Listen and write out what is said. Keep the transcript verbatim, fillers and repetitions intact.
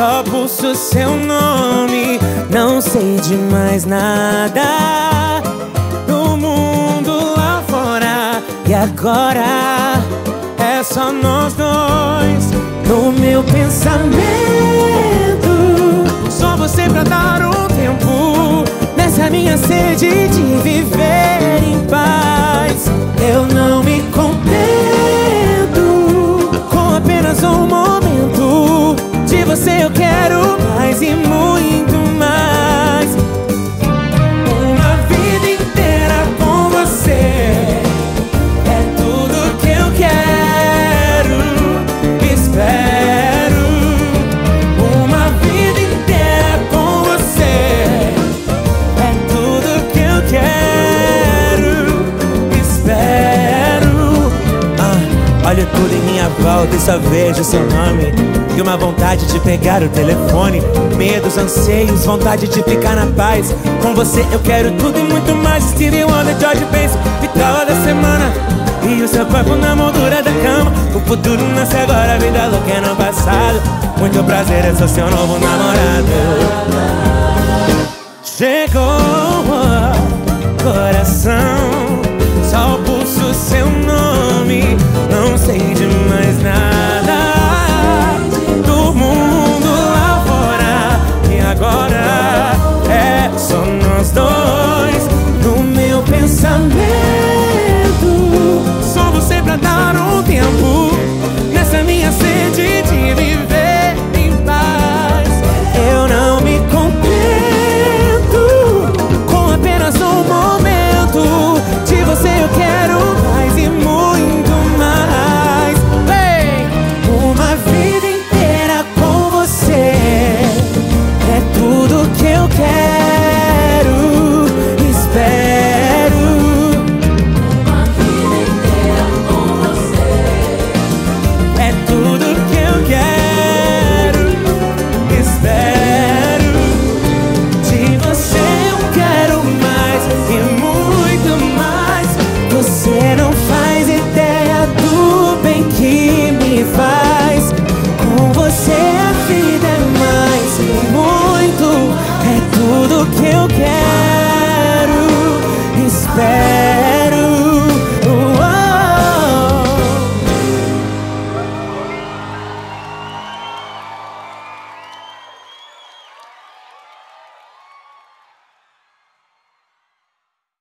só pulso seu nome. Não sei de mais nada do mundo lá fora. E agora é só nós dois no meu pensamento. Só você pra dar um tempo nessa minha sede de viver em paz. Eu não me contento com apenas um momento. De você eu quero mais e muito mais. Uma vida inteira com você é tudo que eu quero, espero. Uma vida inteira com você é tudo que eu quero, espero. Ah, olho tudo em minha volta e só vejo seu nome. E uma vontade de pegar o telefone. Medos, anseios, vontade de ficar na paz. Com você eu quero tudo e muito mais. Stevie Wonder, George Benson, vitória da semana. E o seu corpo na moldura da cama. O futuro nasce agora, a vida louca é no passado. Muito prazer, eu sou seu novo namorado. Chegou,